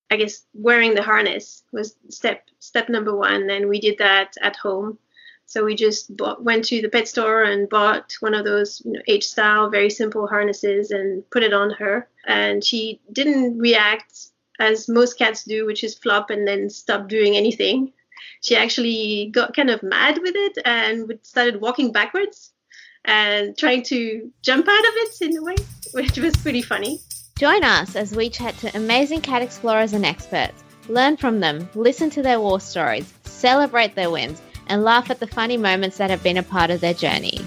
I guess wearing the harness was step number one, and we did that at home. So we just went to the pet store and bought one of those H-style, very simple harnesses and put it on her. And she didn't react as most cats do, which is flop and then stop doing anything. She actually got kind of mad with it and started walking backwards and trying to jump out of it in a way, which was pretty funny. Join us as we chat to amazing cat explorers and experts, learn from them, listen to their war stories, celebrate their wins, and laugh at the funny moments that have been a part of their journey.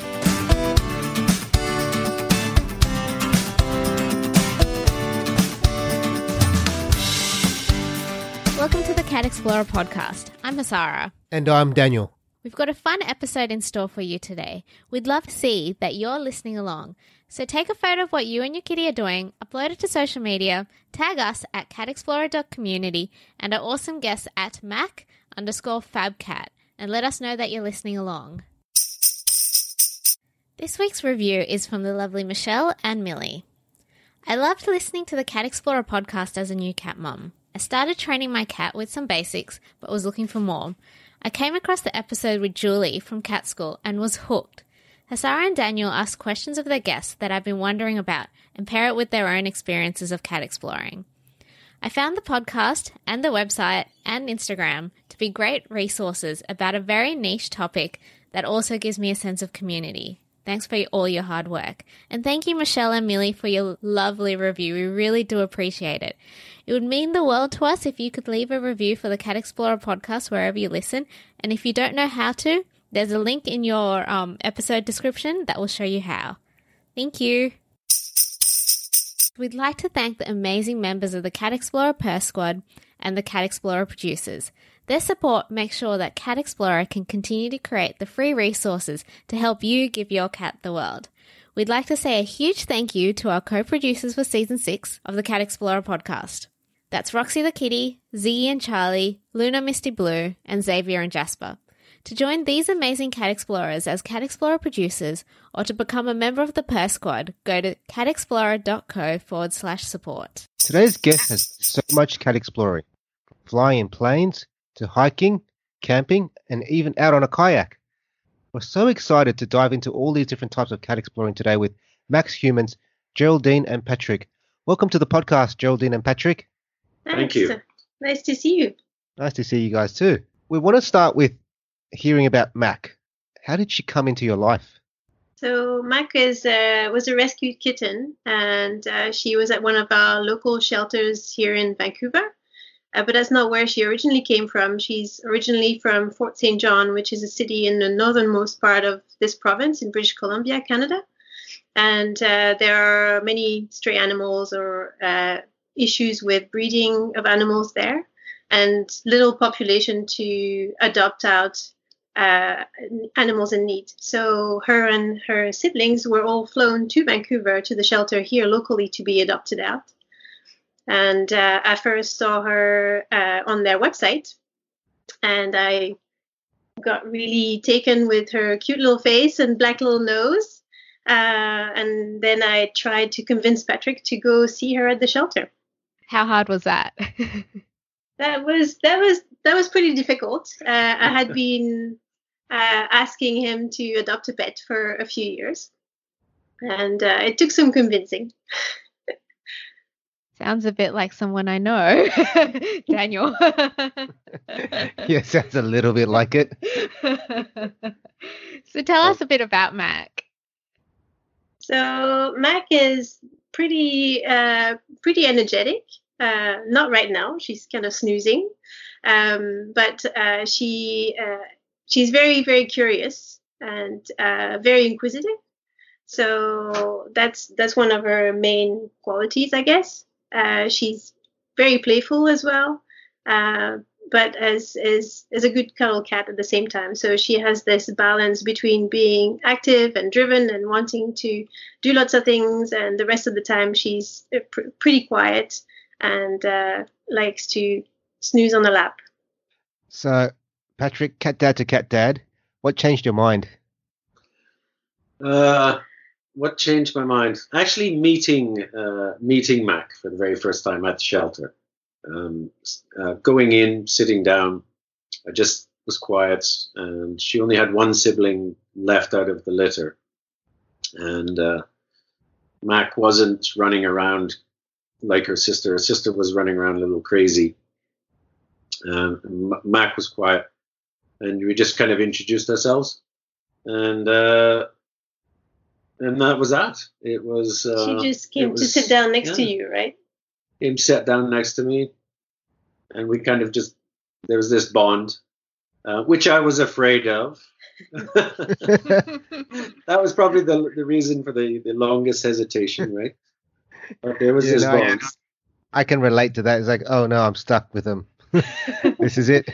Welcome to the Cat Explorer podcast. I'm Hasara. And I'm Daniel. We've got a fun episode in store for you today. We'd love to see that you're listening along. So take a photo of what you and your kitty are doing, upload it to social media, tag us at catexplorer.community and our awesome guests at mac_fabcat, and let us know that you're listening along. This week's review is from the lovely Michelle and Millie. I loved listening to the Cat Explorer podcast as a new cat mum. I started training my cat with some basics, but was looking for more. I came across the episode with Julie from Cat School and was hooked. Hasara and Daniel asked questions of their guests that I've been wondering about and pair it with their own experiences of cat exploring. I found the podcast and the website and Instagram to be great resources about a very niche topic that also gives me a sense of community. Thanks for all your hard work. And thank you, Michelle and Millie, for your lovely review. We really do appreciate it. It would mean the world to us if you could leave a review for the Cat Explorer podcast wherever you listen. And if you don't know how to, there's a link in your episode description that will show you how. Thank you. We'd like to thank the amazing members of the Cat Explorer Purse Squad and the Cat Explorer producers. Their support makes sure that Cat Explorer can continue to create the free resources to help you give your cat the world. We'd like to say a huge thank you to our co-producers for Season 6 of the Cat Explorer podcast. That's Roxy the Kitty, Ziggy and Charlie, Luna Misty Blue, and Xavier and Jasper. To join these amazing Cat Explorers as Cat Explorer producers or to become a member of the Purse Squad, go to catexplorer.co/support. Today's guest has so much cat exploring, from flying in planes to hiking, camping, and even out on a kayak. We're so excited to dive into all these different types of cat exploring today with Max Humans, Geraldine and Patrick. Welcome to the podcast, Geraldine and Patrick. Thank you. Nice to see you. Nice to see you guys too. We want to start with hearing about Mac. How did she come into your life? So Mac was a rescued kitten, and she was at one of our local shelters here in Vancouver. But that's not where she originally came from. She's originally from Fort St. John, which is a city in the northernmost part of this province in British Columbia, Canada. And there are many stray animals or issues with breeding of animals there, and little population to adopt out animals in need. So her and her siblings were all flown to Vancouver to the shelter here locally to be adopted out. And I first saw her on their website, and I got really taken with her cute little face and black little nose. And then I tried to convince Patrick to go see her at the shelter. How hard was that? That was pretty difficult. I had been asking him to adopt a pet for a few years, and it took some convincing. Sounds a bit like someone I know, Daniel. Yeah, sounds a little bit like it. So tell us a bit about Mac. So Mac is pretty energetic. Not right now. She's kind of snoozing, but she's very, very curious and very inquisitive. So that's one of her main qualities, I guess. She's very playful as well, but is a good cuddle cat at the same time. So she has this balance between being active and driven and wanting to do lots of things, and the rest of the time she's pretty quiet and likes to snooze on the lap. So, Patrick, cat dad to cat dad, what changed your mind? What changed my mind? Actually, meeting Mac for the very first time at the shelter. Going in, sitting down, I just was quiet, and she only had one sibling left out of the litter. And Mac wasn't running around like her sister. Her sister was running around a little crazy. Mac was quiet, and we just kind of introduced ourselves, and that was that. It was. She just came to sit down next to you, right? He sat down next to me, and we kind of just, there was this bond, which I was afraid of. That was probably the reason for the longest hesitation, right? But there was this bond. I can relate to that. It's like, oh no, I'm stuck with him. This is it.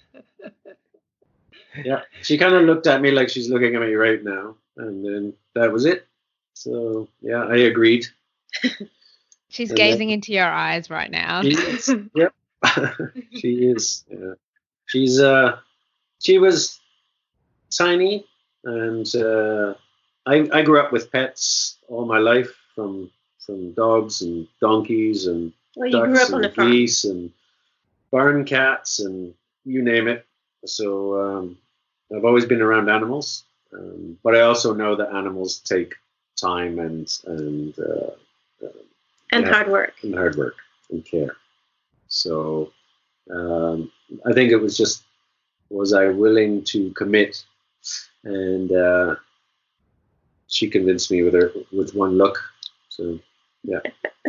Yeah, she kind of looked at me like she's looking at me right now, and then that was it. So yeah, I agreed. She's gazing into your eyes right now. She is. Yep. She is. Yeah. She was tiny, and I grew up with pets all my life, from dogs and donkeys and ducks and geese and barn cats and you name it. So I've always been around animals, but I also know that animals take time and hard work and care. So I think it was just, was I willing to commit? And she convinced me with one look. So yeah.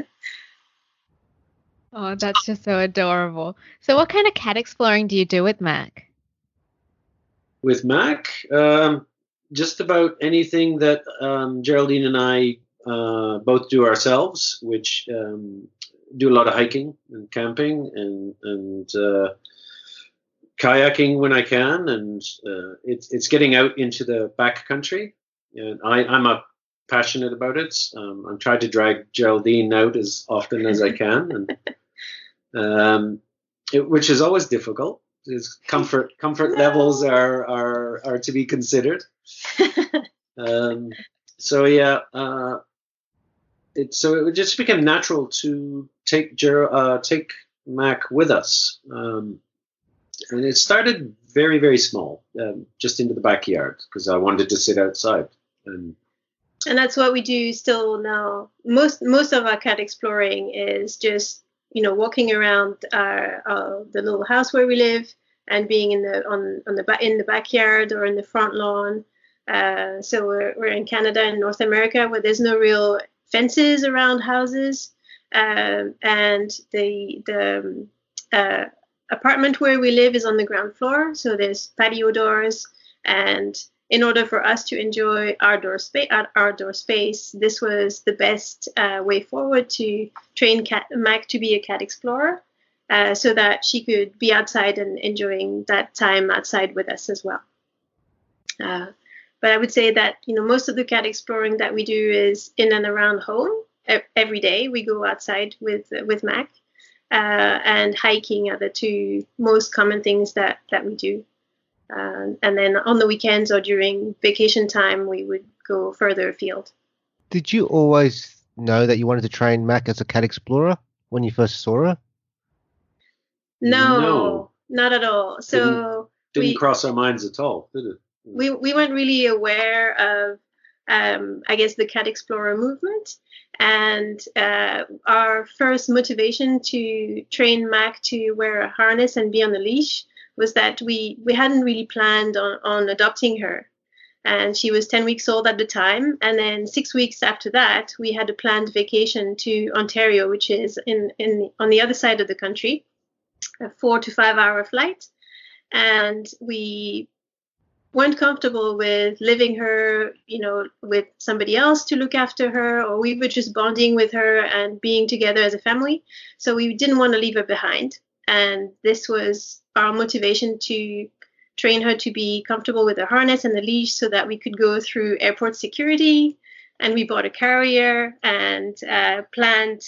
Oh, that's just so adorable. So what kind of cat exploring do you do with Mac? With Mac, just about anything that Geraldine and I both do ourselves, which do a lot of hiking and camping and kayaking when I can, and it's getting out into the back country. And I'm passionate about it. I'm trying to drag Geraldine out as often as I can, and which is always difficult. His comfort levels are to be considered. So yeah, it just became natural to take Mac with us, and it started very, very small, just into the backyard, because I wanted to sit outside. And that's what we do still now. Most of our cat exploring is just, walking around the little house where we live and being in the backyard or in the front lawn. So we're in Canada and North America, where there's no real fences around houses, and the apartment where we live is on the ground floor, so there's patio doors. And in order for us to enjoy outdoor space, this was the best way forward to train Mac to be a cat explorer, so that she could be outside and enjoying that time outside with us as well. But I would say that most of the cat exploring that we do is in and around home. Every day we go outside with Mac, and hiking are the two most common things that we do. And then on the weekends or during vacation time, we would go further afield. Did you always know that you wanted to train Mac as a cat explorer when you first saw her? No, not at all. So didn't cross our minds at all, did it? We weren't really aware of, I guess, the cat explorer movement. And our first motivation to train Mac to wear a harness and be on a leash was that we hadn't really planned on adopting her. And she was 10 weeks old at the time. And then 6 weeks after that, we had a planned vacation to Ontario, which is on the other side of the country, a 4 to 5 hour flight. And we weren't comfortable with leaving her, with somebody else to look after her, or we were just bonding with her and being together as a family. So we didn't want to leave her behind. And this was our motivation to train her to be comfortable with the harness and the leash so that we could go through airport security. And we bought a carrier and planned,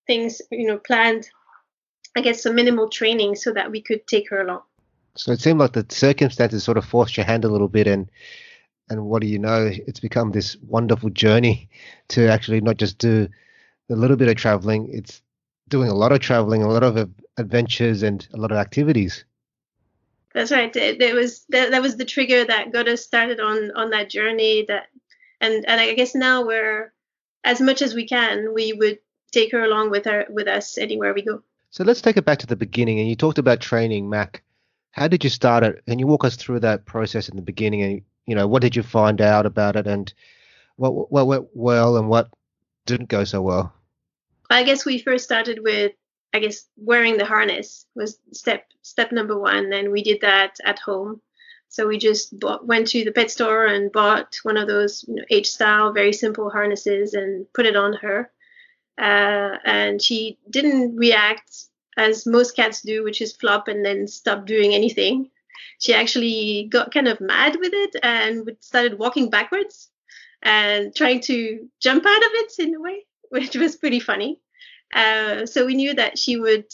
I guess, some minimal training so that we could take her along. So it seemed like the circumstances sort of forced your hand a little bit, and what do you know, it's become this wonderful journey to actually not just do a little bit of traveling, it's doing a lot of traveling, a lot of adventures, and a lot of activities. That's right. That was the trigger that got us started on that journey. And I guess now we're, as much as we can, we would take her along with us anywhere we go. So let's take it back to the beginning. And you talked about training, Mac. How did you start it? Can you walk us through that process in the beginning? And what did you find out about it, and what went well and what didn't go so well? I guess we first started with, wearing the harness was step number one, and we did that at home. So we just went to the pet store and bought one of those H-style, very simple harnesses and put it on her. And she didn't react as most cats do, which is flop and then stop doing anything. She actually got kind of mad with it and started walking backwards and trying to jump out of it in a way, which was pretty funny. So we knew that she would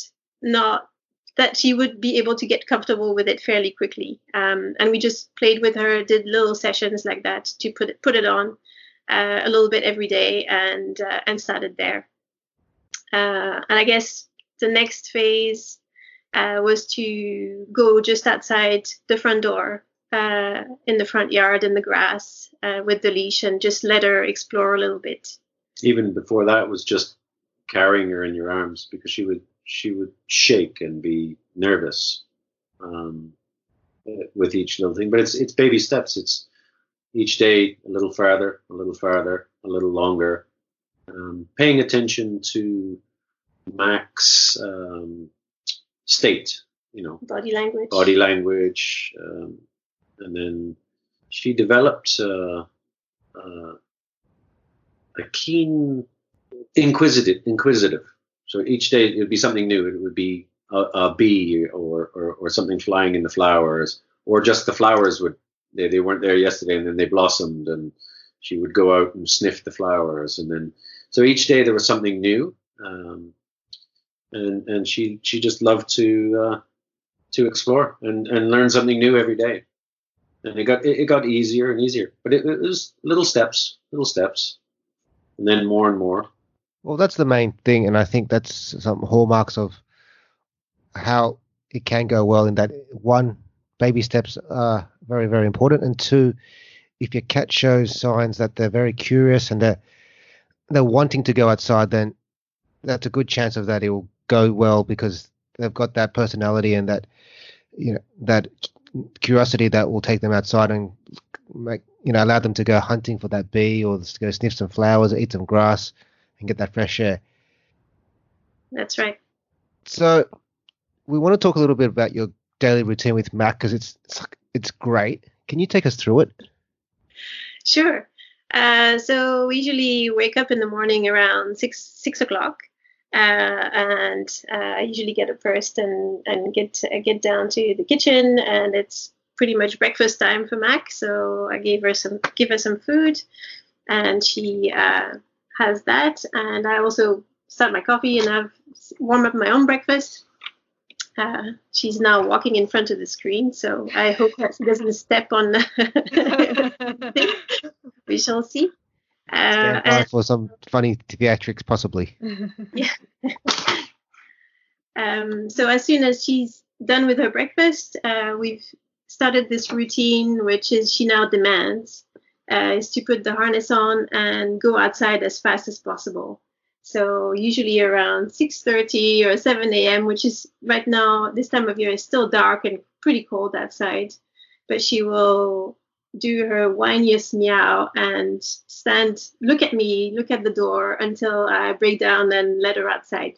be able to get comfortable with it fairly quickly. And we just played with her, did little sessions like that to put it on a little bit every day, and started there. And I guess the next phase was to go just outside the front door, in the front yard in the grass, with the leash, and just let her explore a little bit. Even before that was just carrying her in your arms, because she would shake and be nervous with each little thing. But it's baby steps. It's each day a little farther, a little farther, a little longer. Paying attention to Mac's state, body language, and then she developed a keen inquisitive. So each day it would be something new. It would be a bee or something flying in the flowers, or just the flowers they weren't there yesterday and then they blossomed, and she would go out and sniff the flowers, and then so each day there was something new, and she just loved to explore and learn something new every day, and it got easier and easier, but it was little steps, and then more and more. Well, that's the main thing, and I think that's some hallmarks of how it can go well, in that, one, baby steps are very, very important, and two, if your cat shows signs that they're very curious and they're wanting to go outside, then that's a good chance of that it will go well, because they've got that personality and that that curiosity that will take them outside and allow them to go hunting for that bee, or to go sniff some flowers or eat some grass and get that fresh air. That's right. So we want to talk a little bit about your daily routine with Mac, because it's great. Can you take us through it? Sure. So we usually wake up in the morning around 6 o'clock, and I usually get up first and get down to the kitchen, and it's pretty much breakfast time for Mac. So I give her some food, and she has that, and I also start my coffee and warm up my own breakfast. She's now walking in front of the screen, so I hope that she doesn't step on the we shall see. Stand by for some funny theatrics, possibly. Yeah. So as soon as she's done with her breakfast, we've started this routine, which is she now demands, is to put the harness on and go outside as fast as possible. So usually around 6:30 or 7 a.m., which is right now, this time of year, is still dark and pretty cold outside. But she will do her whiniest meow and look at me, look at the door until I break down and let her outside.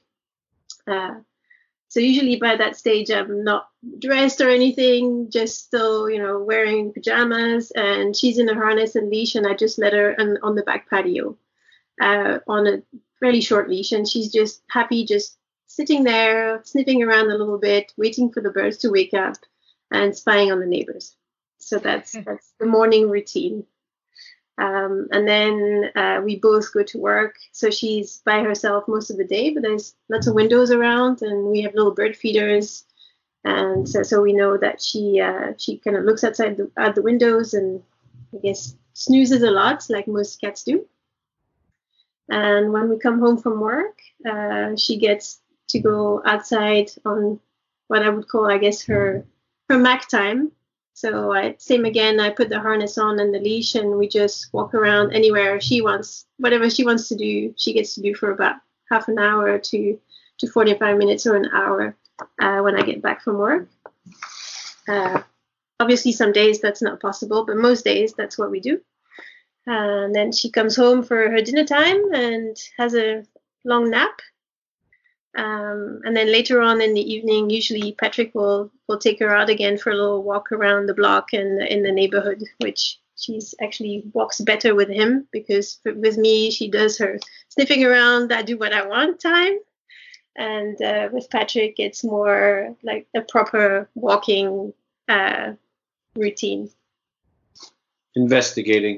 So usually by that stage, I'm not dressed or anything, just still, wearing pajamas, and she's in a harness and leash, and I just let her on the back patio on a fairly short leash, and she's just happy, just sitting there, sniffing around a little bit, waiting for the birds to wake up and spying on the neighbors. So that's the morning routine. And then we both go to work. So she's by herself most of the day, but there's lots of windows around, and we have little bird feeders. And so we know that she kind of looks outside at the windows and, I guess, snoozes a lot, like most cats do. And when we come home from work, she gets to go outside on what I would call, I guess, her MAC time. So same again, I put the harness on and the leash, and we just walk around anywhere she wants. Whatever she wants to do, she gets to do for about half an hour to 45 minutes or an hour when I get back from work. Obviously, some days that's not possible, but most days that's what we do. And then she comes home for her dinner time and has a long nap. And then later on in the evening, usually Patrick will take her out again for a little walk around the block and in the neighborhood, which she's actually walks better with him, because with me, she does her sniffing around, I do what I want time. And with Patrick, it's more like a proper walking routine. Investigating.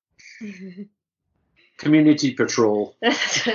Community patrol. Well,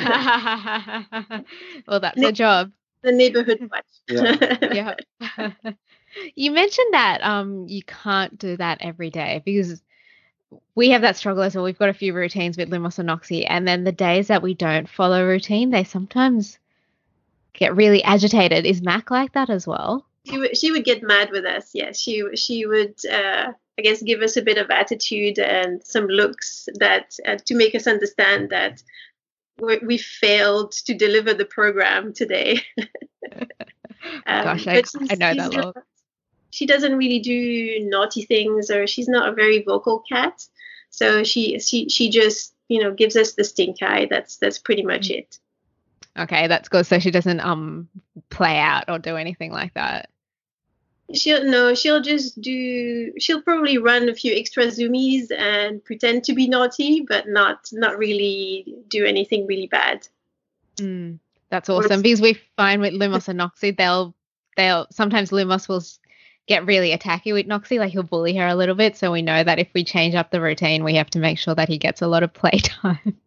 that's a job. The neighborhood watch. Yeah. You mentioned that you can't do that every day, because we have that struggle as well. We've got a few routines with Lumos and Noxie, and then the days that we don't follow routine, they sometimes get really agitated. Is Mac like that as well? She would get mad with us. Yes, she would. I guess give us a bit of attitude and some looks that to make us understand that we failed to deliver the program today. Gosh, I know that look. She doesn't really do naughty things, or she's not a very vocal cat. So she just gives us the stink eye. That's pretty much it. Okay, that's good. So she doesn't play out or do anything like that. She'll probably run a few extra zoomies and pretend to be naughty, but not really do anything really bad. That's awesome, because we find with Lumos and Noxie, they'll sometimes Lumos will get really attacky with Noxie, like he'll bully her a little bit. So we know that if we change up the routine, we have to make sure that he gets a lot of playtime.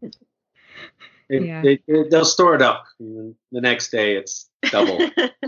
They'll store it up. The next day it's double.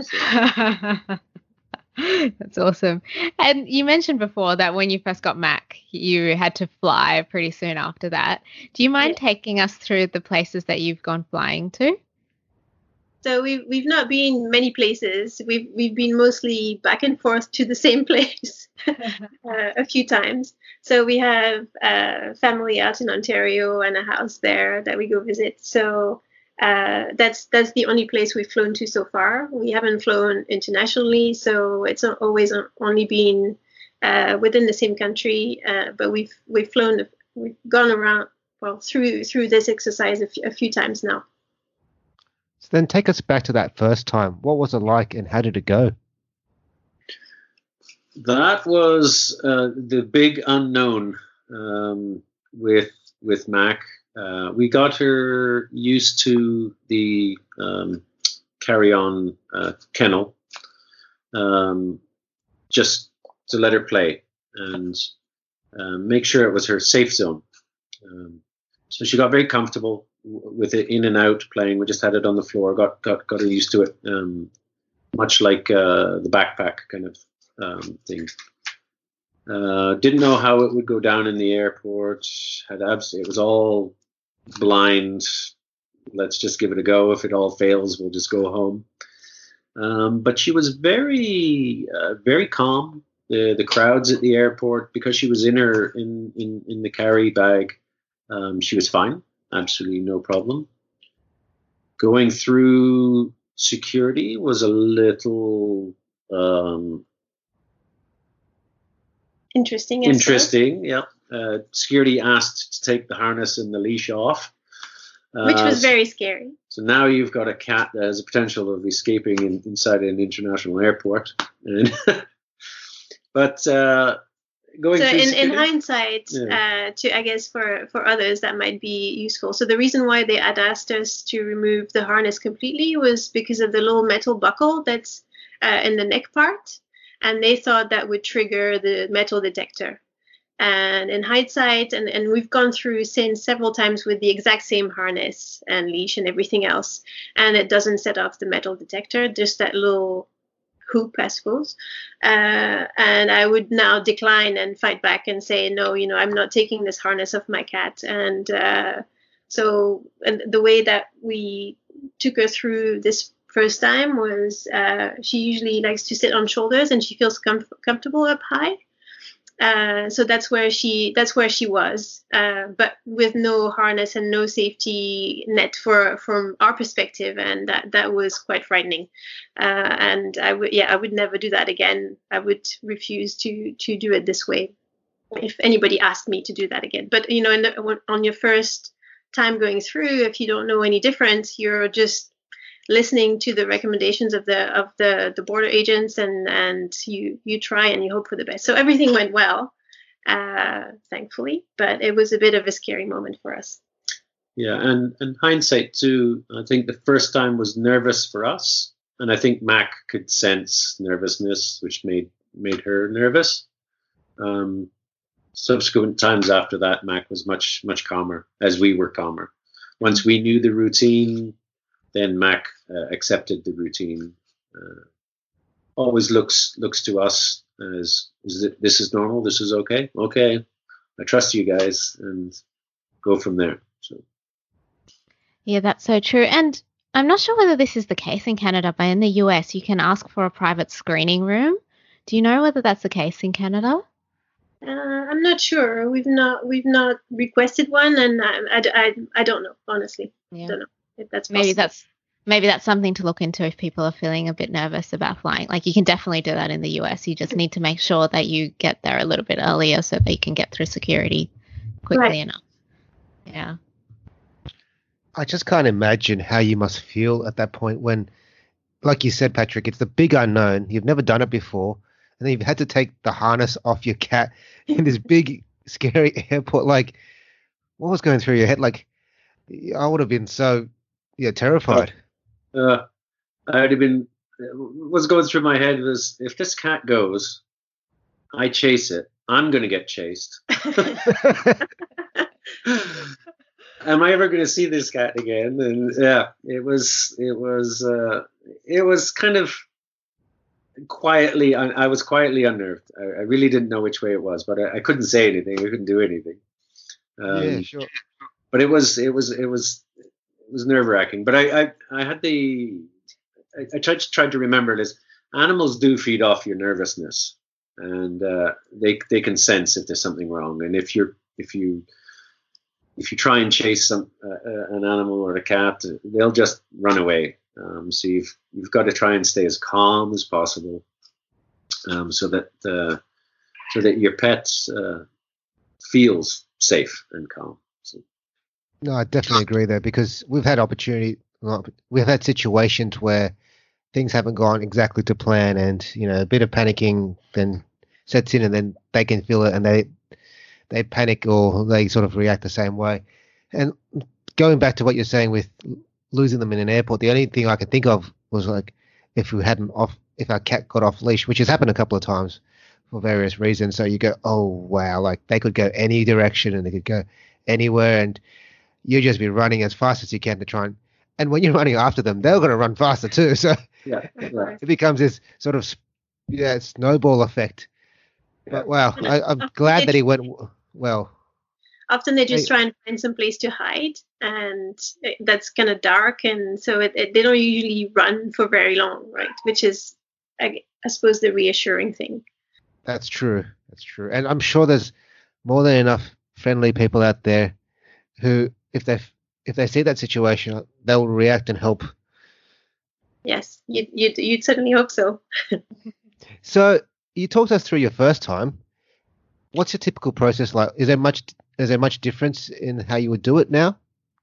That's awesome. And you mentioned before that when you first got Mac, you had to fly pretty soon after that. Do you mind taking us through the places that you've gone flying to? So we've not been many places. We've been mostly back and forth to the same place a few times. So we have family out in Ontario and a house there that we go visit. So that's the only place we've flown to so far. We haven't flown internationally, so it's always only been within the same country. But we've gone around through this exercise a few times now. So then take us back to that first time. What was it like and how did it go? That was the big unknown with Mac. We got her used to the carry-on kennel, just to let her play and make sure it was her safe zone. So she got very comfortable with it, in and out playing. We just had it on the floor, got her used to it, much like the backpack kind of thing. Didn't know how it would go down in the airport. It was all blind. Let's just give it a go. If it all fails, we'll just go home. But she was very, very calm. The crowds at the airport, because she was in the carry bag, she was fine. Absolutely no problem. Going through security was a little interesting. Yeah. Security asked to take the harness and the leash off, which was very scary. So now you've got a cat that has a potential of escaping inside an international airport. But going in hindsight, I guess for others that might be useful. So the reason why they had asked us to remove the harness completely was because of the little metal buckle that's in the neck part, and they thought that would trigger the metal detector. And in hindsight, and we've gone through since several times with the exact same harness and leash and everything else, and it doesn't set off the metal detector, just that little hoop, I suppose. And I would now decline and fight back and say, no, I'm not taking this harness off my cat. And so the way that we took her through this first time was she usually likes to sit on shoulders, and she feels comfortable up high. So that's where she was, but with no harness and no safety net from our perspective, and that was quite frightening. And I would never do that again. I would refuse to do it this way if anybody asked me to do that again. But on your first time going through, if you don't know any difference, you're just listening to the recommendations of the border agents, and you try and you hope for the best. So everything went well, thankfully, but it was a bit of a scary moment for us. Yeah, and hindsight too, I think the first time was nervous for us, and I think Mac could sense nervousness, which made her nervous. Subsequent times after that, Mac was much calmer, as we were calmer. Once we knew the routine, then Mac accepted the routine. Always looks to us as this is normal, this is okay, I trust you guys, and go from there. So. Yeah, that's so true. And I'm not sure whether this is the case in Canada, but in the US, you can ask for a private screening room. Do you know whether that's the case in Canada? I'm not sure. We've not requested one, and I don't know, honestly. Yeah. I don't know if that's possible. Maybe that's something to look into if people are feeling a bit nervous about flying. Like, you can definitely do that in the US. You just need to make sure that you get there a little bit earlier so that you can get through security quickly enough. Yeah. I just can't imagine how you must feel at that point when, like you said, Patrick, it's the big unknown. You've never done it before. And then you've had to take the harness off your cat in this big, scary airport. Like, what was going through your head? Like, I would have been so terrified. I would have been. What's going through my head was, if this cat goes, I chase it, I'm going to get chased. Am I ever going to see this cat again? And yeah, it was kind of quietly. I was quietly unnerved. I really didn't know which way it was, but I couldn't say anything. I couldn't do anything. Yeah, sure. But it was nerve-wracking. But I tried to remember this. Animals do feed off your nervousness, and they can sense if there's something wrong. And if you try and chase an animal or a cat, they'll just run away. So you've got to try and stay as calm as possible, so that your pet feels safe and calm. So. No, I definitely agree there, because we've had situations where things haven't gone exactly to plan, and a bit of panicking then sets in, and then they can feel it, and they panic, or they sort of react the same way. And going back to what you're saying with losing them in an airport, the only thing I could think of was, like, if our cat got off leash, which has happened a couple of times for various reasons. So you go, oh wow, like they could go any direction and they could go anywhere, and you just be running as fast as you can to try and when you're running after them, they're going to run faster too. So yeah, right. It becomes this sort of snowball effect. Yeah. But wow, I'm glad that he went well. Often they just try and find some place to hide, and that's kind of dark, and so they don't usually run for very long, right? Which is, I suppose, the reassuring thing. That's true. And I'm sure there's more than enough friendly people out there who, if they see that situation, they'll react and help. Yes, you'd certainly hope so. So you talked us through your first time. What's your typical process like? Is there much difference in how you would do it now?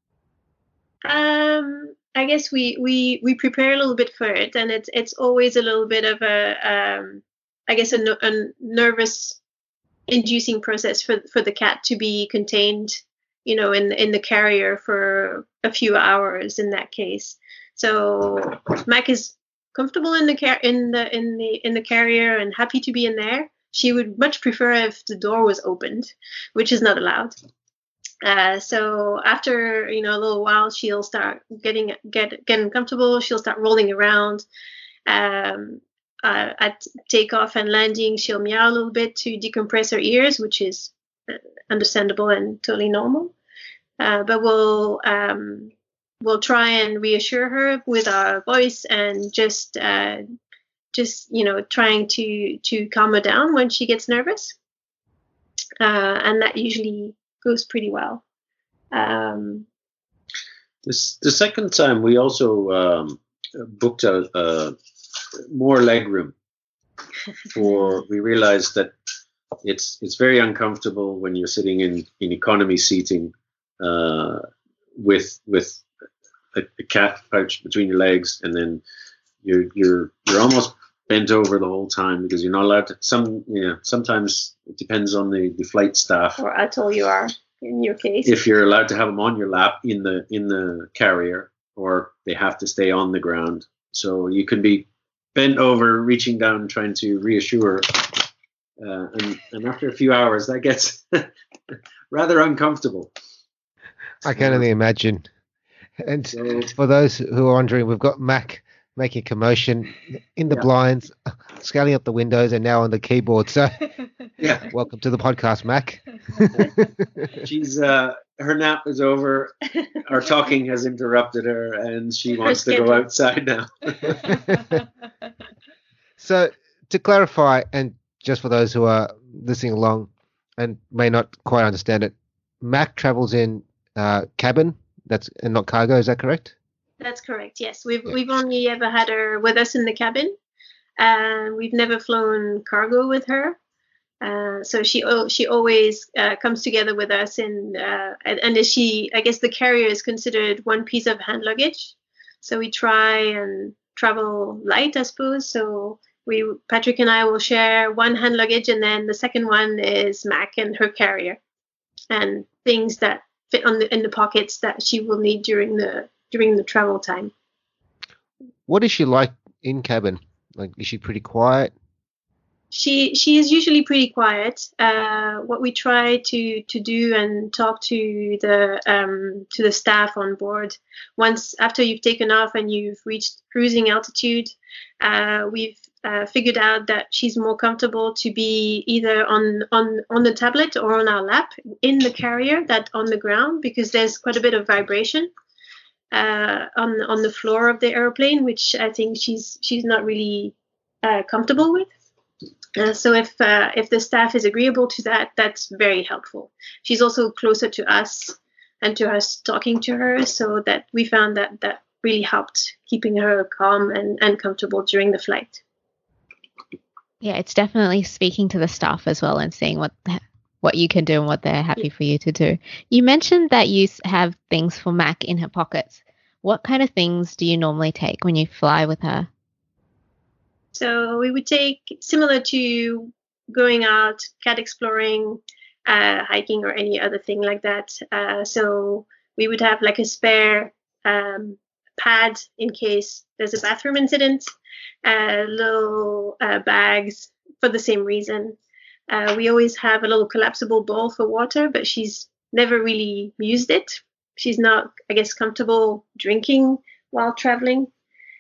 I guess we prepare a little bit for it, and it's always a little bit of a nervous inducing process for the cat to be contained, in the carrier for a few hours in that case. So Mac is comfortable in the carrier and happy to be in there. She would much prefer if the door was opened, which is not allowed. So after a little while, she'll start getting comfortable. She'll start rolling around. At takeoff and landing, she'll meow a little bit to decompress her ears, which is understandable and totally normal. But we'll we'll try and reassure her with our voice and just trying to calm her down when she gets nervous, and that usually goes pretty well. The second time we also booked a more leg room. We realized that it's very uncomfortable when you're sitting in economy seating with a cat pouch between your legs, and then you're almost bent over the whole time because you're not allowed to. Sometimes it depends on the flight staff. Or atoll you are in your case. If you're allowed to have them on your lap in the carrier, or they have to stay on the ground. So you can be bent over, reaching down, trying to reassure. And after a few hours, that gets rather uncomfortable. I can only imagine. And for those who are wondering, we've got Mac making commotion in the blinds, scaling up the windows, and now on the keyboard. So, welcome to the podcast, Mac. She's her nap is over. Our talking has interrupted her, and she wants to go outside now. So, to clarify, and just for those who are listening along and may not quite understand it, Mac travels in cabin. And not cargo. Is that correct? That's correct. Yes, we've only ever had her with us in the cabin, and we've never flown cargo with her. So she always comes together with us, and as I guess the carrier is considered one piece of hand luggage. So we try and travel light, I suppose. So Patrick and I will share one hand luggage, and then the second one is Mac and her carrier, and things that fit in the pockets that she will need during the travel time. What is she like in cabin? Like, is she pretty quiet? She is usually pretty quiet. What we try to do and talk to the staff on board, once after you've taken off and you've reached cruising altitude, we've figured out that she's more comfortable to be either on the tablet or on our lap in the carrier than on the ground, because there's quite a bit of vibration on the floor of the airplane, which I think she's not really comfortable with. So if the staff is agreeable to that, that's very helpful. She's also closer to us and to us talking to her, so that we found that really helped keeping her calm and comfortable during the flight. Yeah, it's definitely speaking to the staff as well and seeing what you can do and what they're happy for you to do. You mentioned that you have things for Mac in her pockets. What kind of things do you normally take when you fly with her? So we would take, similar to going out, cat exploring, hiking, or any other thing like that. So we would have like a spare pad in case there's a bathroom incident, little bags for the same reason. We always have a little collapsible bowl for water, but she's never really used it. She's not, I guess, comfortable drinking while traveling.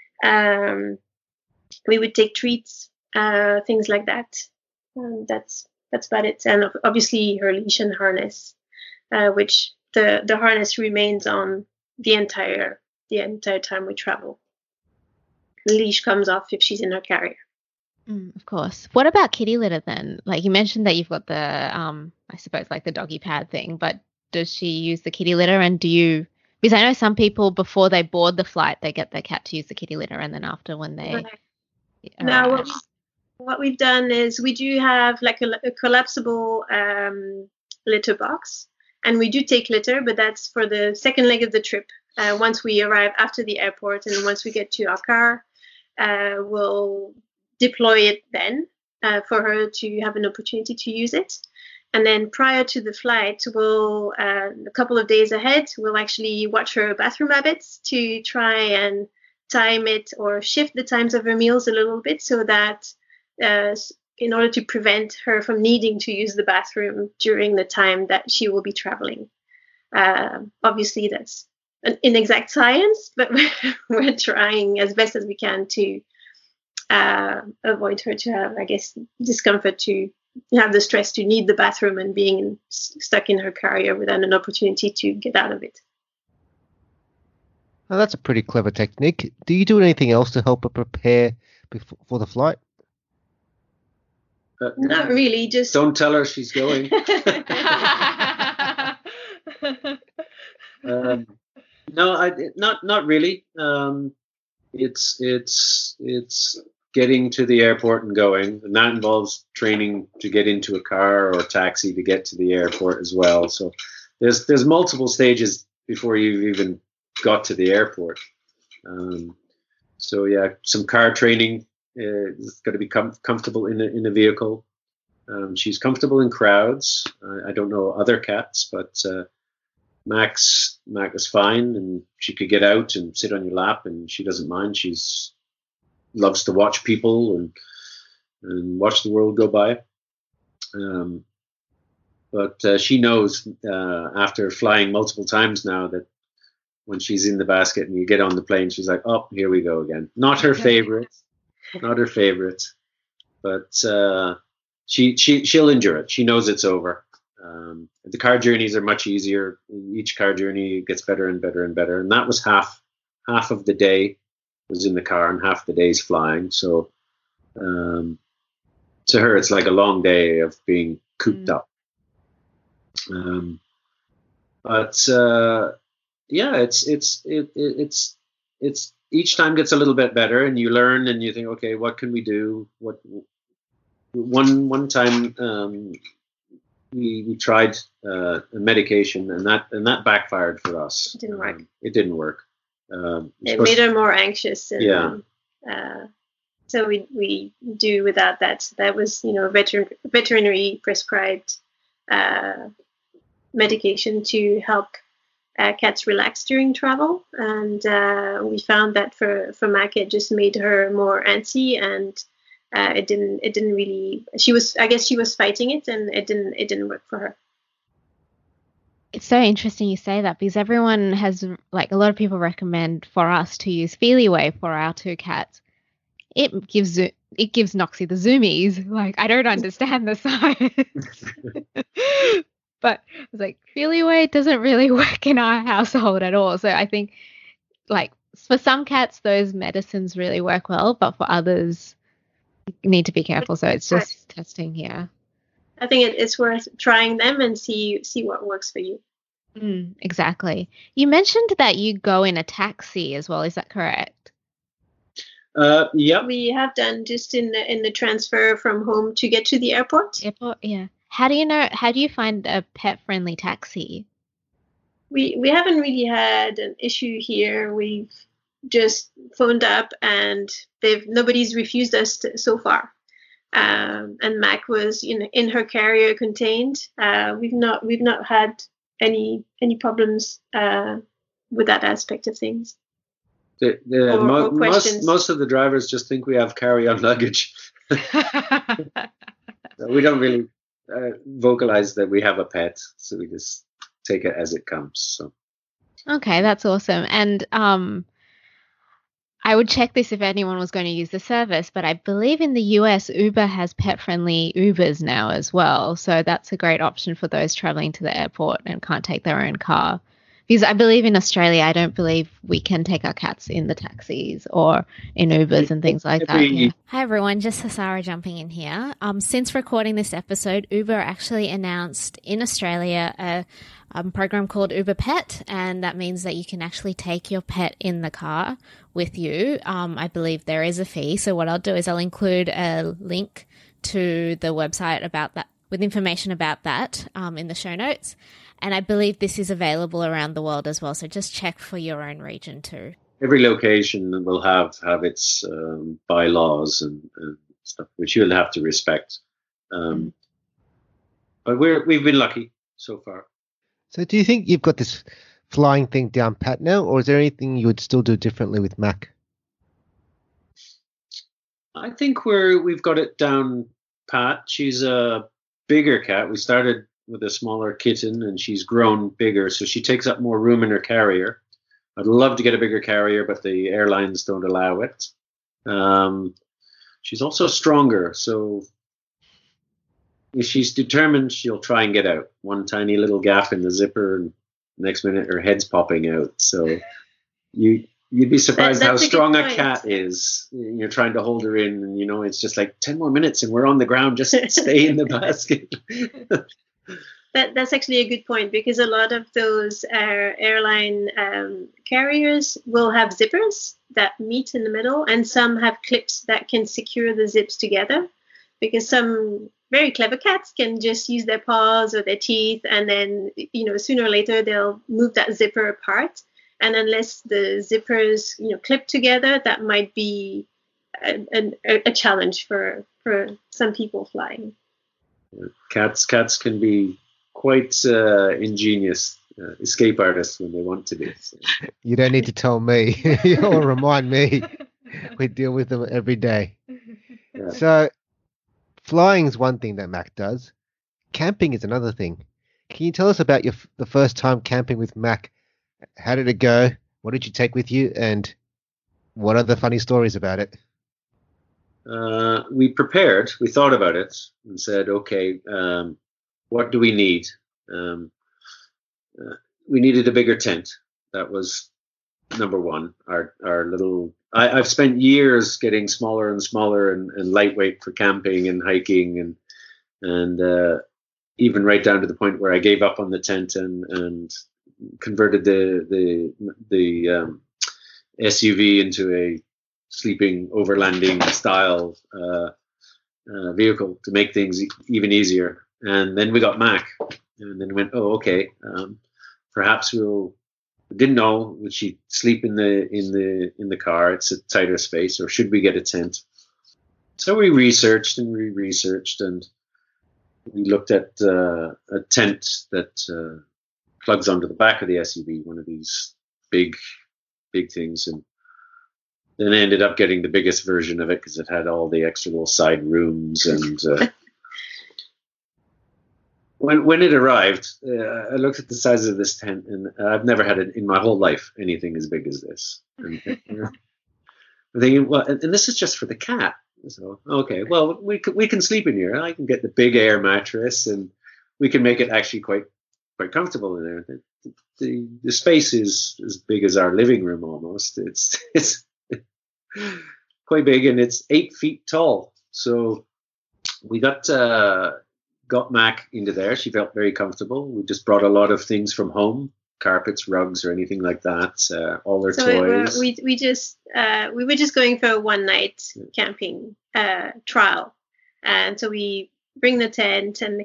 We would take treats, things like that. That's about it. And obviously her leash and harness, which the harness remains on the entire time we travel. The leash comes off if she's in her carrier. Of course. What about kitty litter then? Like you mentioned that you've got the, I suppose like the doggy pad thing, but does she use the kitty litter? And because I know some people before they board the flight, they get their cat to use the kitty litter, and then after when they... Now, what we've done is we do have like a collapsible litter box, and we do take litter, but that's for the second leg of the trip. Once we arrive after the airport and once we get to our car, we'll deploy it then for her to have an opportunity to use it. And then prior to the flight, we'll a couple of days ahead, we'll actually watch her bathroom habits to try and time it or shift the times of her meals a little bit, so that in order to prevent her from needing to use the bathroom during the time that she will be traveling. Obviously, that's an inexact science, but we're trying as best as we can to avoid her to have, I guess, discomfort, to have the stress to need the bathroom and being stuck in her carrier without an opportunity to get out of it. Now, that's a pretty clever technique. Do you do anything else to help her prepare for the flight? Not really, just Don't tell her she's going. No, not really. It's getting to the airport and going, and that involves training to get into a car or a taxi to get to the airport as well. So there's multiple stages before you've even got to the airport. So yeah, some car training. It's got to be comfortable in a vehicle. She's comfortable in crowds. I don't know other cats, but Mac was fine, and she could get out and sit on your lap, and she doesn't mind. She's loves to watch people and watch the world go by. But she knows after flying multiple times now that when she's in the basket and you get on the plane, she's like, "Oh, here we go again." Not her favorite. Not her favorite, but she'll endure it. She knows it's over. The car journeys are much easier. Each car journey gets better and better and better. And that was half of the day was in the car and half the day's flying. So to her, it's like a long day of being cooped up. But yeah, it's each time gets a little bit better, and you learn and you think, okay, what can we do? One time we tried a medication, and that backfired for us. It didn't work. It didn't work. It made her more anxious. And, yeah. So we do without that. That was veterinary prescribed medication to help cats relax during travel, and we found that for Mac it just made her more antsy, and it didn't really. She was fighting it, and it didn't work for her. It's so interesting you say that, because everyone has, like, a lot of people recommend for us to use Feeliway for our two cats. It gives Noxie the zoomies. Like, I don't understand the science. But I was like, Feeliway doesn't really work in our household at all. So I think, like, for some cats, those medicines really work well, but for others, you need to be careful. So it's just testing here. I think it's worth trying them and see what works for you. Exactly. You mentioned that you go in a taxi as well. Is that correct? Yeah. We have done just in the transfer from home to get to the airport. Airport, yeah. How do you find a pet-friendly taxi? We haven't really had an issue here. We've just phoned up, and nobody's refused us so far. And Mac was in her carrier contained. We've not had any problems with that aspect of things. Most of the drivers just think we have carry-on luggage. We don't really vocalize that we have a pet, so we just take it as it comes. So. Okay, that's awesome. And I would check this if anyone was going to use the service, but I believe in the US, Uber has pet-friendly Ubers now as well. So that's a great option for those traveling to the airport and can't take their own car. Because I believe in Australia, I don't believe we can take our cats in the taxis or in Ubers and things like that. Yeah. Hi, everyone. Just Sarah jumping in here. Since recording this episode, Uber actually announced in Australia a program called Uber Pet, and that means that you can actually take your pet in the car with you. I believe there is a fee. So what I'll do is I'll include a link to the website about that with information about that in the show notes. And I believe this is available around the world as well. So just check for your own region too. Every location will have its bylaws and stuff, which you'll have to respect. But we've been lucky so far. So do you think you've got this flying thing down pat now, or is there anything you would still do differently with Mac? I think we've got it down pat. She's a bigger cat. We started with a smaller kitten, and she's grown bigger, so she takes up more room in her carrier. I'd love to get a bigger carrier, but the airlines don't allow it. She's also stronger, so if she's determined, she'll try and get out. One tiny little gap in the zipper, and next minute her head's popping out. So you'd be surprised how That's a good strong a point. cat is. You're trying to hold her in, and it's just like 10 more minutes, and we're on the ground. Just stay in the basket. That's actually a good point, because a lot of those airline carriers will have zippers that meet in the middle, and some have clips that can secure the zips together, because some very clever cats can just use their paws or their teeth, and then sooner or later they'll move that zipper apart. And unless the zippers clip together, that might be a challenge for some people flying. Cats can be quite ingenious escape artists when they want to be. So. You don't need to tell me. You'll remind me. We deal with them every day. Yeah. So flying's one thing that Mac does. Camping is another thing. Can you tell us about the first time camping with Mac? How did it go? What did you take with you? And what are the funny stories about it? We prepared. We thought about it and said, okay, what do we need? We needed a bigger tent. That was number one. Our little. I've spent years getting smaller and smaller and lightweight for camping and hiking and even right down to the point where I gave up on the tent and converted the SUV into a sleeping overlanding style vehicle to make things even easier. And then we got Mac, and then went, oh, okay, perhaps didn't know, would she sleep in the car? It's a tighter space, or should we get a tent? So we researched and we looked at a tent that plugs onto the back of the SUV, one of these big things, and then I ended up getting the biggest version of it because it had all the extra little side rooms. And when it arrived, I looked at the size of this tent, and I've never had it in my whole life anything as big as this. And, I'm thinking, well, and this is just for the cat. So okay, well, we can sleep in here. I can get the big air mattress, and we can make it actually quite comfortable in there. The space is as big as our living room almost. It's quite big, and it's 8 feet tall. So we got Mac into there. She felt very comfortable. We just brought a lot of things from home, carpets, rugs, or anything like that. All their toys. We were just going for a one night camping trial, and so we bring the tent and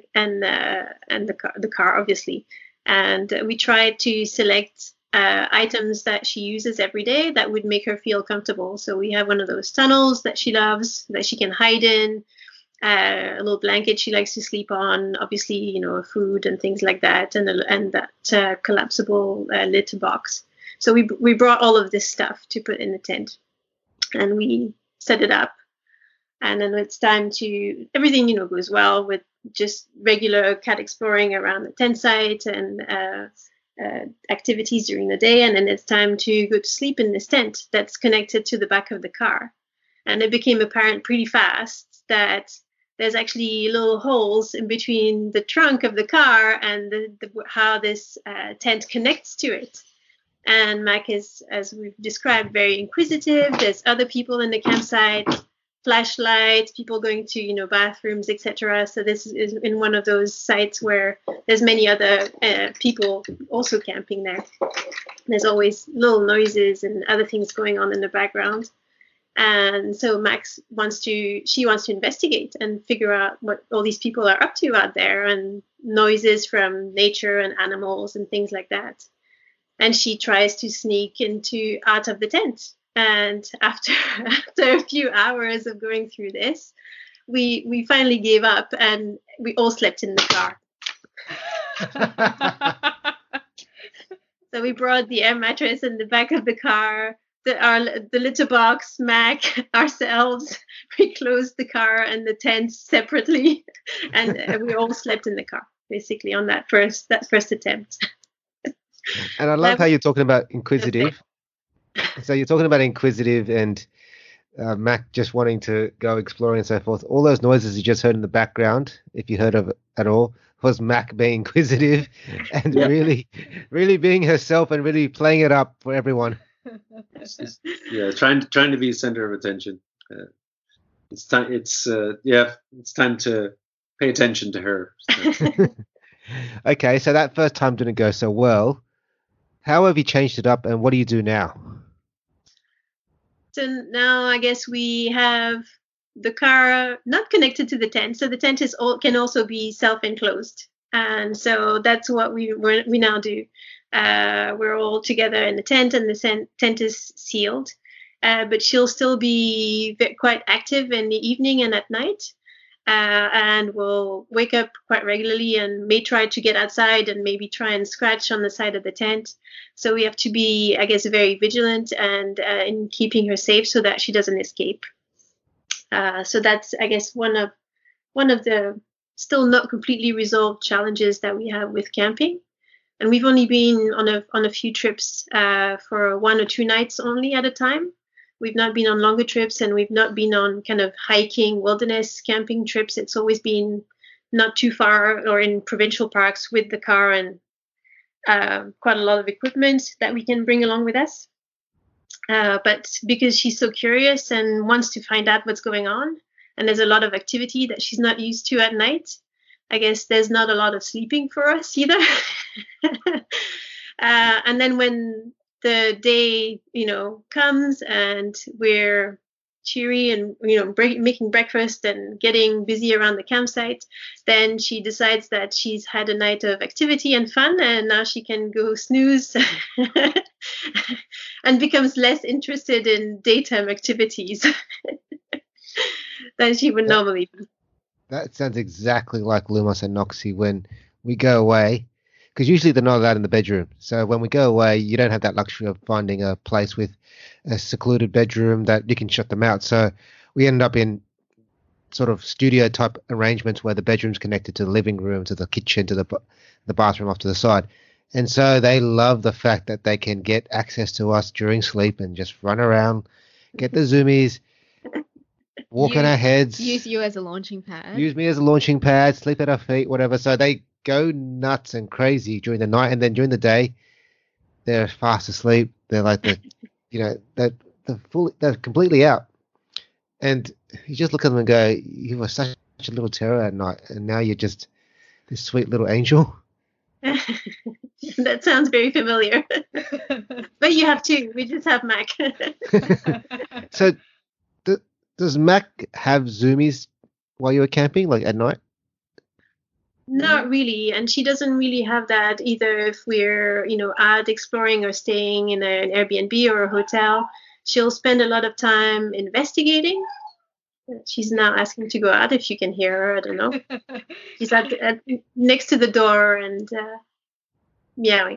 the car obviously, and we tried to select items that she uses every day that would make her feel comfortable. So we have one of those tunnels that she loves, that she can hide in, a little blanket she likes to sleep on, obviously, food and things like that, and that collapsible litter box. So we brought all of this stuff to put in the tent, and we set it up. And then it's time to, everything, goes well with just regular cat exploring around the tent site and activities during the day. And then it's time to go to sleep in this tent that's connected to the back of the car. And it became apparent pretty fast that there's actually little holes in between the trunk of the car and how this tent connects to it. And Mac is, as we've described, very inquisitive. There's other people in the campsite, flashlights, people going to bathrooms, etc. So this is in one of those sites where there's many other people also camping there. There's always little noises and other things going on in the background. And so Max wants to investigate and figure out what all these people are up to out there, and noises from nature and animals and things like that. And she tries to sneak out of the tent. And after a few hours of going through this, we finally gave up, and we all slept in the car. So we brought the air mattress in the back of the car, the litter box, Mac, ourselves. We closed the car and the tent separately, and we all slept in the car, basically, on that first attempt. And I love how you're talking about inquisitive. So you're talking about inquisitive and Mac just wanting to go exploring and so forth. All those noises you just heard in the background, if you heard of it at all, was Mac being inquisitive and really being herself and really playing it up for everyone. Yeah, trying to be center of attention. It's time. It's time to pay attention to her. So. Okay, so that first time didn't go so well. How have you changed it up, and what do you do now? So now I guess we have the car not connected to the tent, so the tent can also be self-enclosed, and so that's what we now do. We're all together in the tent, and the tent is sealed. But she'll still be quite active in the evening and at night, and will wake up quite regularly and may try to get outside and maybe try and scratch on the side of the tent. So we have to be, I guess, very vigilant and in keeping her safe so that she doesn't escape. So that's, I guess, one of the still not completely resolved challenges that we have with camping. And we've only been on a few trips for 1 or 2 nights only at a time. We've not been on longer trips, and we've not been on kind of hiking, wilderness camping trips. It's always been not too far or in provincial parks with the car and quite a lot of equipment that we can bring along with us. But because she's so curious and wants to find out what's going on, and there's a lot of activity that she's not used to at night, I guess there's not a lot of sleeping for us either. And then when the day, comes and we're cheery and, making breakfast and getting busy around the campsite, then she decides that she's had a night of activity and fun, and now she can go snooze and becomes less interested in daytime activities than she would normally be. That sounds exactly like Lumos and Noxie when we go away, because usually they're not allowed in the bedroom. So when we go away, you don't have that luxury of finding a place with a secluded bedroom that you can shut them out. So we end up in sort of studio type arrangements where the bedroom's connected to the living room, to the kitchen, to the bathroom off to the side. And so they love the fact that they can get access to us during sleep and just run around, get the zoomies, walk on our heads. Use you as a launching pad. Use me as a launching pad, sleep at our feet, whatever. So they go nuts and crazy during the night, and then during the day, they're fast asleep. They're like they're completely out. And you just look at them and go, "You were such a little terror at night, and now you're just this sweet little angel." That sounds very familiar. But you have two. We just have Mac. So, does Mac have zoomies while you were camping, like at night? Not really, and she doesn't really have that either. If we're, out exploring or staying in an Airbnb or a hotel, she'll spend a lot of time investigating. She's now asking to go out. If you can hear her, I don't know. She's at next to the door and meowing.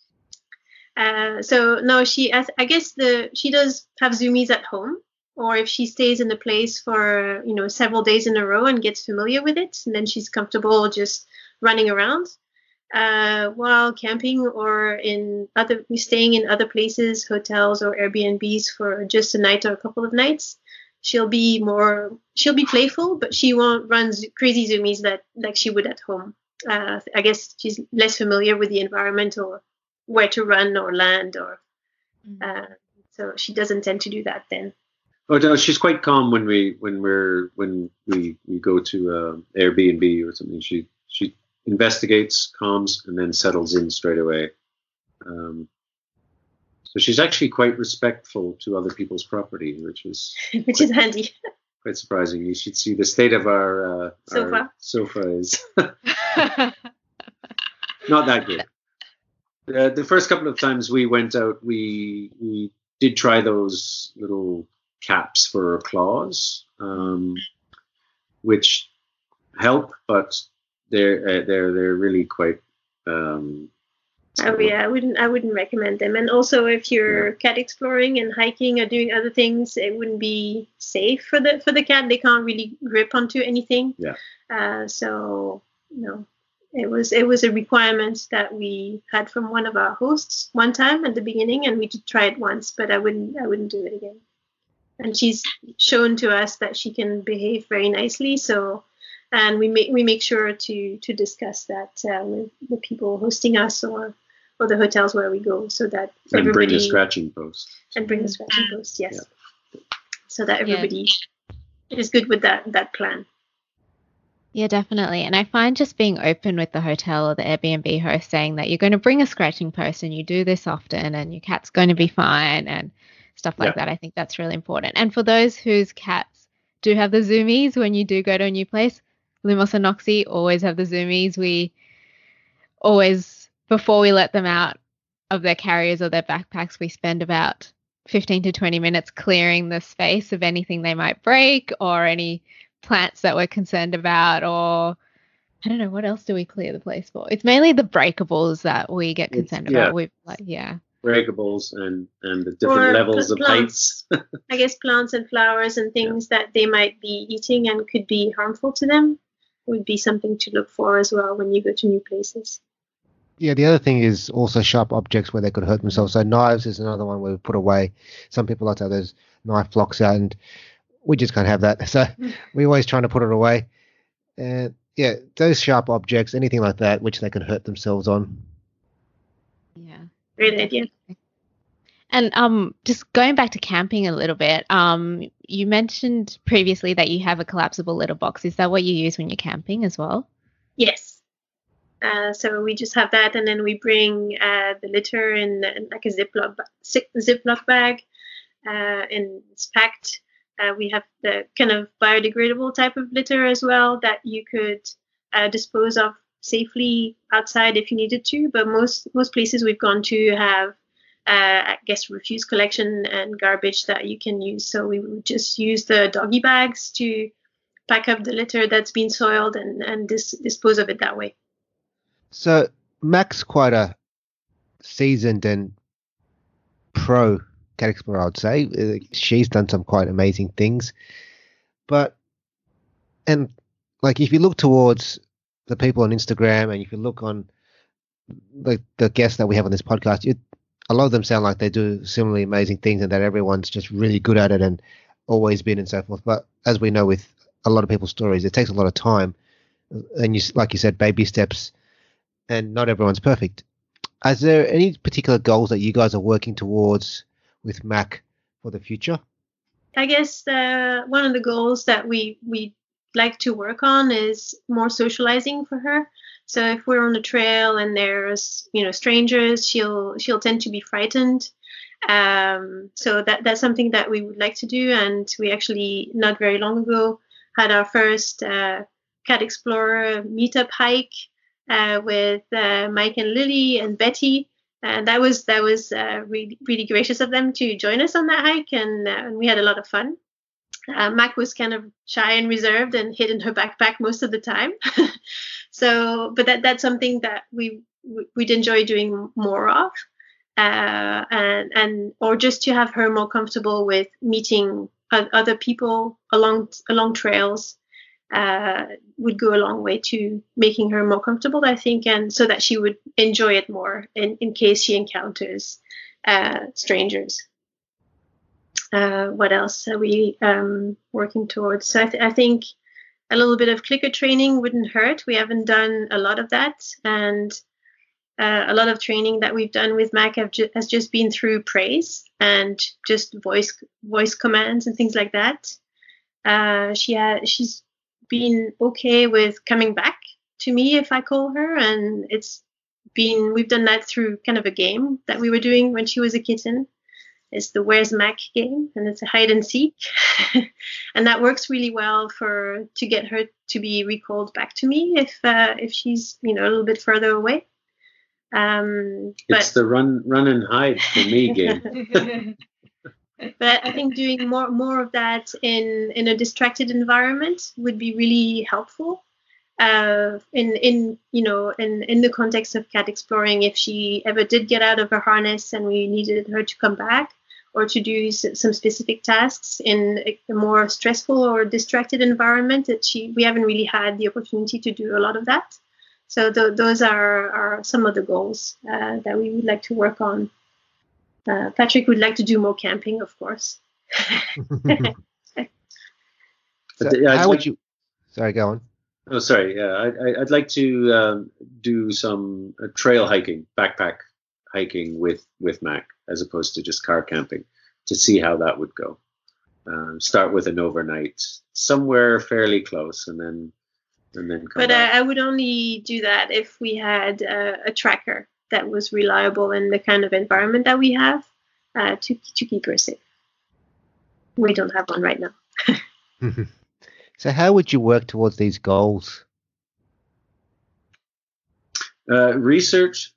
So no, I guess she does have zoomies at home, or if she stays in a place for several days in a row and gets familiar with it, and then she's comfortable just running around. While camping or staying in other places, hotels or Airbnbs for just a night or a couple of nights, she'll be playful, but she won't run crazy zoomies like she would at home. I guess she's less familiar with the environment or where to run or land, so she doesn't tend to do that then. Oh no, she's quite calm when we go to Airbnb or something. She investigates, calms, and then settles in straight away. So she's actually quite respectful to other people's property, which is handy. Quite surprising. You should see the state of our sofa is not that good. The first couple of times we went out, we did try those little caps for claws, which help, but they're really quite. I wouldn't recommend them. And also, if you're cat exploring and hiking or doing other things, it wouldn't be safe for the cat. They can't really grip onto anything. Yeah. So no, it was a requirement that we had from one of our hosts one time at the beginning, and we did try it once, but I wouldn't do it again. And she's shown to us that she can behave very nicely. So, and we make sure to discuss that with the people hosting us or for the hotels where we go, so that And everybody bring a scratching post. and bring a scratching post. Yes, Yeah. so that everybody is good with that plan. Yeah, definitely. And I find just being open with the hotel or the Airbnb host saying that you're going to bring a scratching post and you do this often and your cat's going to be fine and stuff like that. I think that's really important. And for those whose cats do have the zoomies when you do go to a new place, Lumos and Noxie always have the zoomies. We always, before we let them out of their carriers or their backpacks, we spend about 15 to 20 minutes clearing the space of anything they might break or any plants that we're concerned about, or I don't know, what else do we clear the place for? It's mainly the breakables that we get concerned about. We've breakables and the different levels of heights. I guess plants and flowers and things that they might be eating and could be harmful to them would be something to look for as well when you go to new places. Yeah, the other thing is also sharp objects where they could hurt themselves. So knives is another one where we put away. Some people like to have those knife blocks out, and we just can't have that. So we're always trying to put it away. And yeah, those sharp objects, anything like that, which they can hurt themselves on. Yeah. Great idea. And just going back to camping a little bit, you mentioned previously that you have a collapsible litter box. Is that what you use when you're camping as well? Yes. So we just have that, and then we bring the litter in like a Ziploc bag, and it's packed. We have the kind of biodegradable type of litter as well that you could dispose of safely outside if you needed to. But most places we've gone to have, I guess, refuse collection and garbage that you can use. So we would just use the doggy bags to pack up the litter that's been soiled and dispose of it that way. So Mac's quite a seasoned and pro cat explorer, I'd say. She's done some quite amazing things. And if you look towards the people on Instagram and if you look on the guests that we have on this podcast, a lot of them sound like they do similarly amazing things and that everyone's just really good at it and always been and so forth. But as we know with a lot of people's stories, it takes a lot of time. And like you said, baby steps, and not everyone's perfect. Is there any particular goals that you guys are working towards with Mac for the future? I guess one of the goals that we like to work on is more socializing for her. So if we're on the trail and there's strangers, she'll tend to be frightened. So that's something that we would like to do. And we actually not very long ago had our first Cat Explorer meetup hike with Mike and Lily and Betty. And that was really, really gracious of them to join us on that hike, and we had a lot of fun. Mac was kind of shy and reserved and hid in her backpack most of the time. But that's something that we'd enjoy doing more of, or just to have her more comfortable with meeting other people along trails. Would go a long way to making her more comfortable, I think, and so that she would enjoy it more in case she encounters strangers. What else are we working towards? So I think a little bit of clicker training wouldn't hurt. We haven't done a lot of that, and a lot of training that we've done with Mac has just been through praise and just voice commands and things like that. She's been okay with coming back to me if I call her, and we've done that through kind of a game that we were doing when she was a kitten. It's the Where's Mac game, and it's a hide and seek, and that works really well to get her to be recalled back to me if she's a little bit further away. It's the run and hide for me game. But I think doing more of that in a distracted environment would be really helpful. In the context of cat exploring, if she ever did get out of her harness and we needed her to come back or to do some specific tasks in a more stressful or distracted environment, we haven't really had the opportunity to do a lot of that. So those are some of the goals that we would like to work on. Patrick would like to do more camping, of course. How would you? Sorry, go on. Oh, sorry. Yeah, I'd like to do some trail hiking, backpack hiking with Mac as opposed to just car camping, to see how that would go. Start with an overnight somewhere fairly close, and then come But back. I would only do that if we had a tracker that was reliable in the kind of environment that we have, to keep her safe. We don't have one right now. So how would you work towards these goals? Research.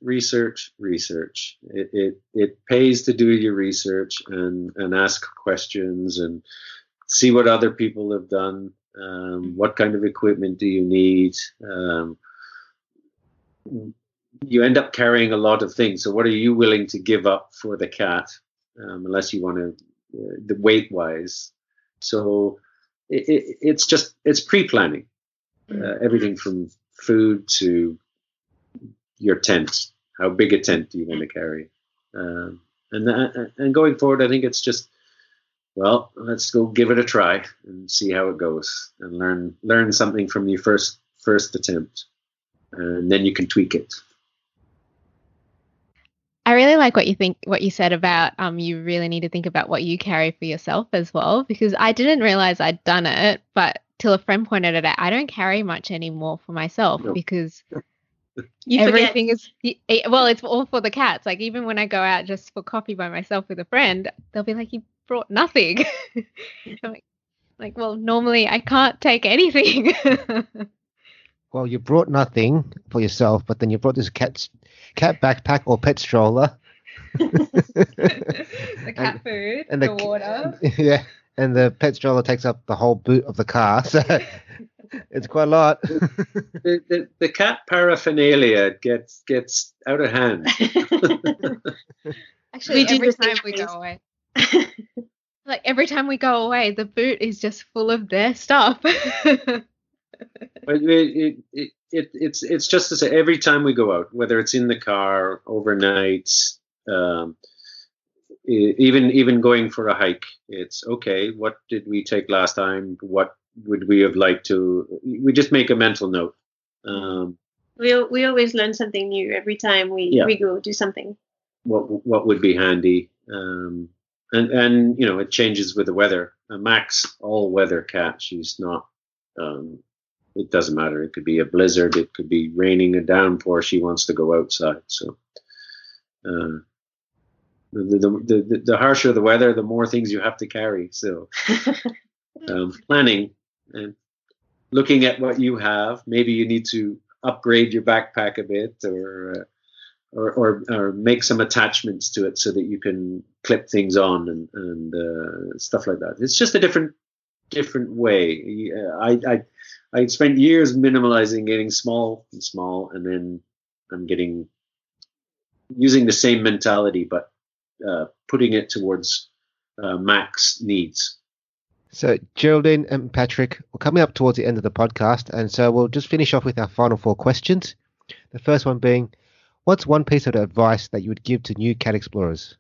It pays to do your research and ask questions and see what other people have done. What kind of equipment do you need? You end up carrying a lot of things. So what are you willing to give up for the cat, unless you want to, the weight wise? So it's pre-planning, everything from food to your tent. How big a tent do you want to carry? And going forward, I think it's just, well, let's go give it a try and see how it goes, and learn something from your first attempt, and then you can tweak it. I really like what you said about you really need to think about what you carry for yourself as well, because I didn't realize I'd done it, but till a friend pointed it out, I don't carry much anymore for myself because everything is it's all for the cats. Like even when I go out just for coffee by myself with a friend, they'll be like, "You brought nothing." I'm like, well, normally I can't take anything. Well, you brought nothing for yourself, but then you brought this cat backpack or pet stroller. The cat food, and the water. Yeah, and the pet stroller takes up the whole boot of the car, so it's quite a lot. The cat paraphernalia gets out of hand. Actually, every time we go away. Like every time we go away, the boot is just full of their stuff. But it's just to say, every time we go out, whether it's in the car, overnight, even going for a hike, it's okay. What did we take last time? What would we have liked to? We just make a mental note. We always learn something new every time we go do something. What would be handy? And it changes with the weather. Mac's all weather cat. She's not. It doesn't matter. It could be a blizzard. It could be raining, a downpour. She wants to go outside. So the harsher the weather, the more things you have to carry. So planning and looking at what you have. Maybe you need to upgrade your backpack a bit, or make some attachments to it so that you can clip things on and stuff like that. It's just a different way. I spent years minimalizing, getting small, and then I'm using the same mentality, but putting it towards Mac's needs. So Geraldine and Patrick, we're coming up towards the end of the podcast, and so we'll just finish off with our final 4 questions. The first one being, what's one piece of advice that you would give to new cat explorers?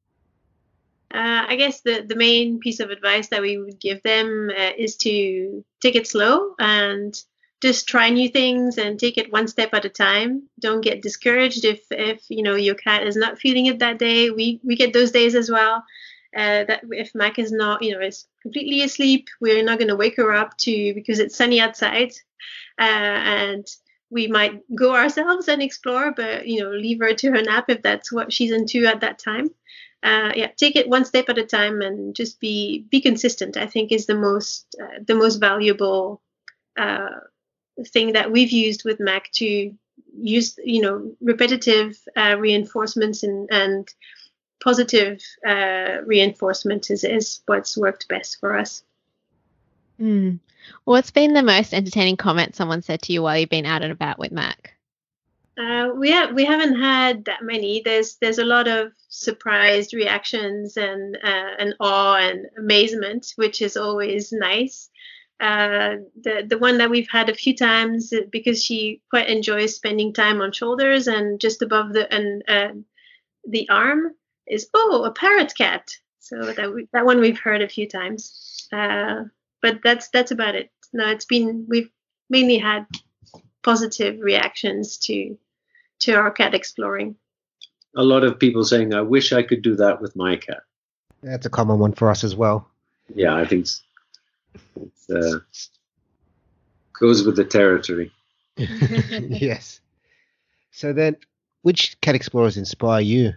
I guess the main piece of advice that we would give them is to take it slow and just try new things and take it one step at a time. Don't get discouraged if your cat is not feeling it that day. We get those days as well. That if Mac is not is completely asleep, we're not going to wake her up because it's sunny outside, and we might go ourselves and explore, but leave her to her nap if that's what she's into at that time. Take it one step at a time and just be consistent, I think, is the most valuable thing that we've used with Mac, to use repetitive reinforcements and positive reinforcement is what's worked best for us. What's been the most entertaining comment someone said to you while you've been out and about with Mac? We haven't had that many. There's a lot of surprised reactions and awe and amazement, which is always nice. The one that we've had a few times, because she quite enjoys spending time on shoulders and just above the arm, is a parrot cat. So that one we've heard a few times. But that's about it. No, we've mainly had positive reactions to our cat exploring. a lot of people saying, I wish I could do that with my cat. That's a common one for us as well. Yeah, I think it goes with the territory. Yes. So then, which cat explorers inspire you?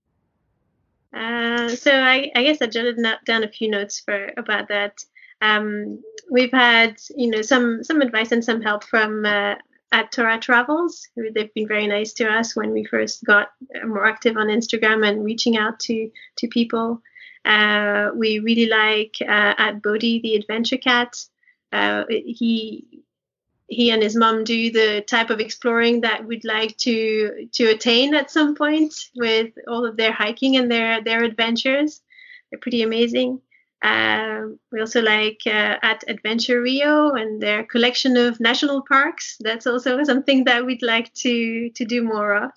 So I guess I jotted down a few notes about that. We've had, some advice and some help from at Torah Travels. They've been very nice to us when we first got more active on Instagram and reaching out to people. We really like at Bodhi, the adventure cat. He and his mom do the type of exploring that we'd like to attain at some point with all of their hiking and their adventures. They're pretty amazing. We also like at Adventure Rio and their collection of national parks. That's also something that we'd like to do more of.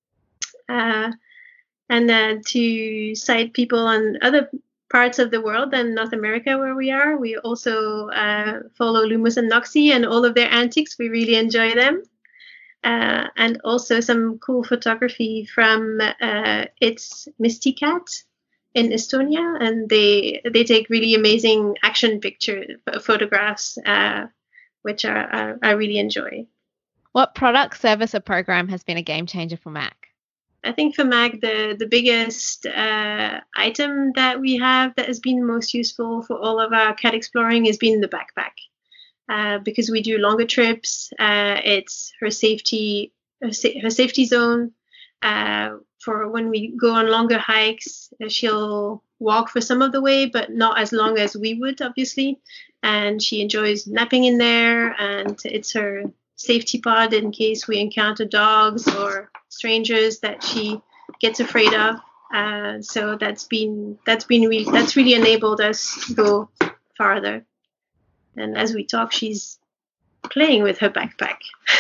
And to cite people on other parts of the world than North America where we are. We also follow Lumos and Noxie and all of their antics. We really enjoy them. And also some cool photography from It's Misty Cat in Estonia. And they take really amazing action photographs, which I really enjoy. What product, service, or program has been a game changer for Mac? I think for Mac, the biggest item that we have that has been most useful for all of our cat exploring has been the backpack. Because we do longer trips, it's her safety zone. For when we go on longer hikes, she'll walk for some of the way, but not as long as we would, obviously. And she enjoys napping in there, and it's her safety pod in case we encounter dogs or strangers that she gets afraid of. So that's really enabled us to go farther. And as we talk, she's playing with her backpack.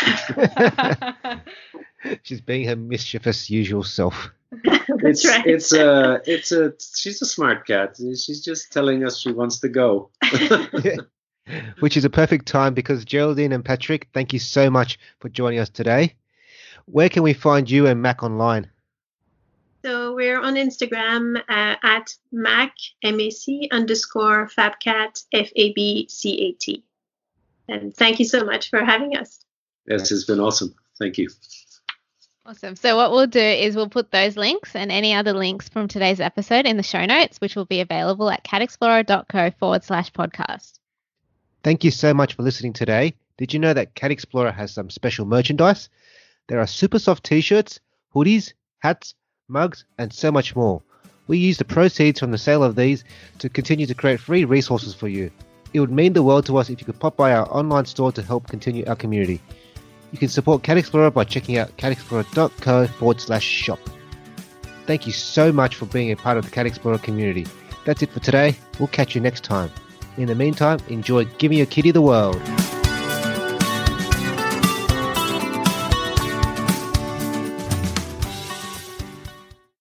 She's being her mischievous usual self. That's right. She's a smart cat. She's just telling us she wants to go. Which is a perfect time because Geraldine and Patrick, thank you so much for joining us today. Where can we find you and Mac online? So we're on Instagram at Mac, MAC _Fabcat, FABCAT. And thank you so much for having us. Yes, it's been awesome. Thank you. Awesome. So what we'll do is we'll put those links and any other links from today's episode in the show notes, which will be available at catexplorer.co/podcast. Thank you so much for listening today. Did you know that Cat Explorer has some special merchandise? There are super soft t-shirts, hoodies, hats, mugs, and so much more. We use the proceeds from the sale of these to continue to create free resources for you. It would mean the world to us if you could pop by our online store to help continue our community. You can support Cat Explorer by checking out catexplorer.co/shop. Thank you so much for being a part of the Cat Explorer community. That's it for today. We'll catch you next time. In the meantime, enjoy giving your kitty the world.